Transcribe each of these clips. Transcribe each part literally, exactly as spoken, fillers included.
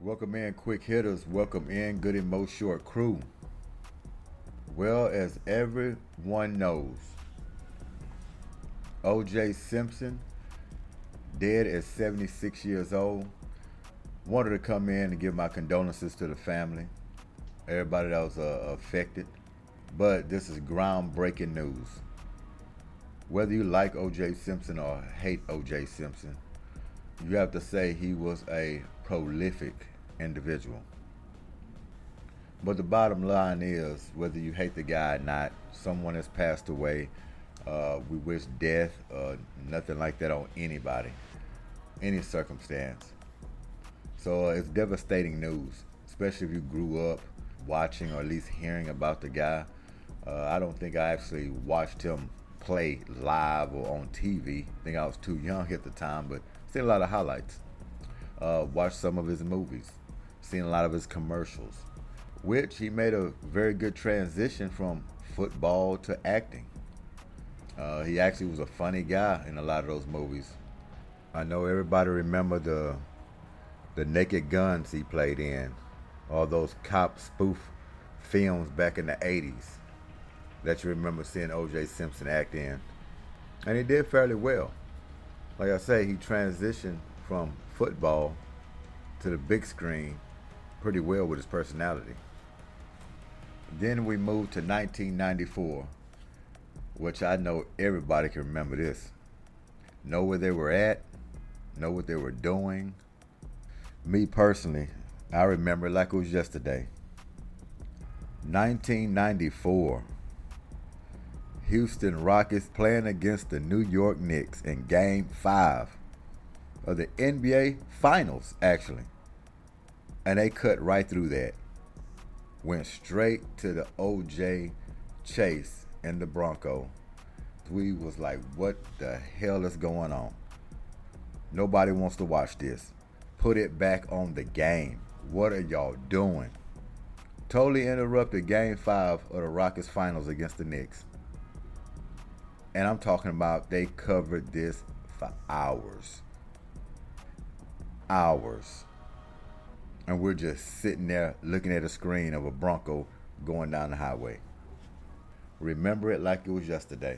Welcome in, quick hitters. Welcome in, Good and Mo Short crew. Well, as everyone knows, O J Simpson, dead at seventy-six years old. Wanted to come in and give my condolences to the family, everybody that was uh, affected. But this is groundbreaking news. Whether you like O J Simpson or hate O J Simpson, you have to say he was a prolific individual. But the bottom line is, whether you hate the guy or not, someone has passed away. Uh, we wish death, uh, nothing like that on anybody, any circumstance. So uh, it's devastating news, especially if you grew up watching or at least hearing about the guy. Uh, I don't think I actually watched him play live or on T V. I think I was too young at the time, but seen a lot of highlights. Uh, watched some of his movies, seen a lot of his commercials, which he made a very good transition from football to acting. Uh, he actually was a funny guy in a lot of those movies. I know everybody remember the the Naked Guns he played in, all those cop spoof films back in the eighties that you remember seeing O J Simpson act in. And he did fairly well. Like I say, he transitioned from football to the big screen pretty well with his personality. Then we moved to nineteen ninety-four, which I know everybody can remember this. Know where they were at, know what they were doing. Me personally, I remember it like it was yesterday. nineteen ninety-four. Houston Rockets playing against the New York Knicks in Game five of the N B A Finals, actually. And they cut right through that. Went straight to the O J chase and the Bronco. We was like, what the hell is going on? Nobody wants to watch this. Put it back on the game. What are y'all doing? Totally interrupted Game five of the Rockets Finals against the Knicks. And I'm talking about they covered this for hours. Hours. And we're just sitting there looking at a screen of a Bronco going down the highway. Remember it like it was yesterday.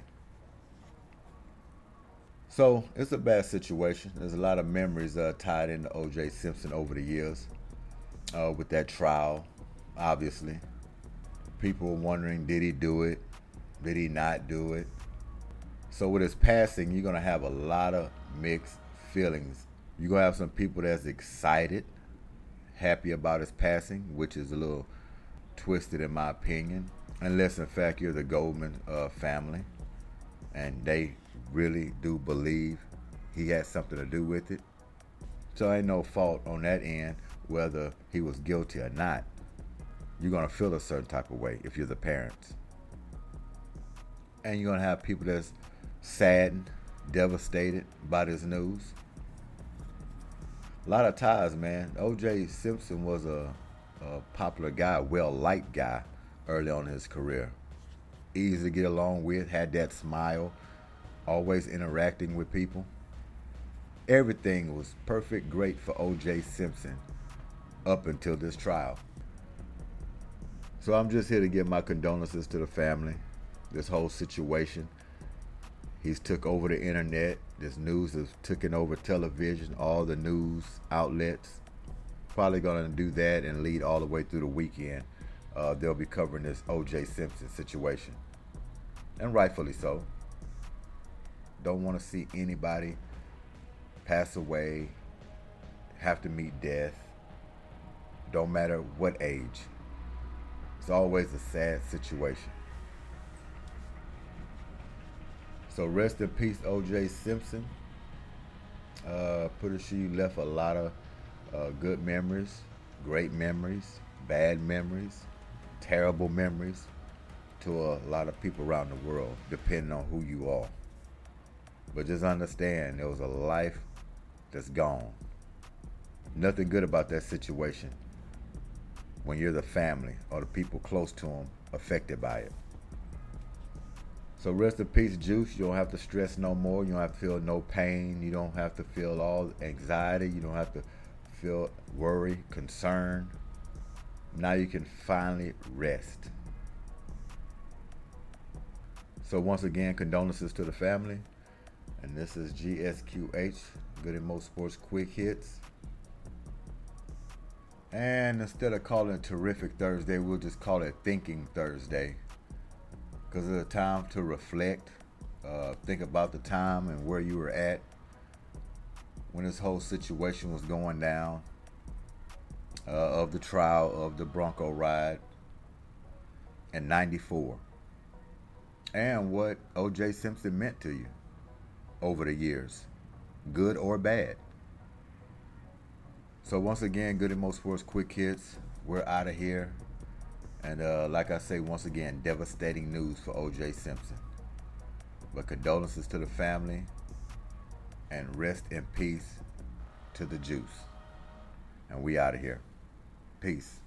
So it's a bad situation. There's a lot of memories uh, tied into O J Simpson over the years uh, with that trial, obviously. People were wondering, did he do it? Did he not do it? So with his passing, you're going to have a lot of mixed feelings. You're going to have some people that's excited, happy about his passing, which is a little twisted in my opinion. Unless, in fact, you're the Goldman uh, family and they really do believe he had something to do with it. So ain't no fault on that end, whether he was guilty or not. You're going to feel a certain type of way if you're the parents. And you're going to have people that's saddened, devastated by this news. A lot of ties, man. O J Simpson was a, a popular guy, well-liked guy early on in his career. Easy to get along with, had that smile, always interacting with people. Everything was perfect, great for O J Simpson up until this trial. So I'm just here to give my condolences to the family, this whole situation. He's took over the internet. This news has taken over television, all the news outlets. Probably going to do that and lead all the way through the weekend. Uh, they'll be covering this O J Simpson situation. And rightfully so. Don't want to see anybody pass away, have to meet death. Don't matter what age. It's always a sad situation. So rest in peace, O J Simpson. Uh, pretty sure you left a lot of uh, good memories, great memories, bad memories, terrible memories to a lot of people around the world, depending on who you are. But just understand, there was a life that's gone. Nothing good about that situation when you're the family or the people close to them affected by it. So rest in peace, Juice. You don't have to stress no more. You don't have to feel no pain. You don't have to feel all anxiety. You don't have to feel worry, concern. Now you can finally rest. So once again, condolences to the family. And this is G S Q H, Good and Mo Sports Quick Hits. And instead of calling it Terrific Thursday, we'll just call it Thinking Thursday. Because it's a time to reflect, uh, think about the time and where you were at when this whole situation was going down, uh, of the trial of the Bronco ride in ninety-four. And what O J Simpson meant to you over the years, good or bad. So once again, Good and Mo Sports Quick Hits. We're out of here. And uh, like I say, once again, devastating news for O J Simpson. But condolences to the family. And rest in peace to the Juice. And we out of here. Peace.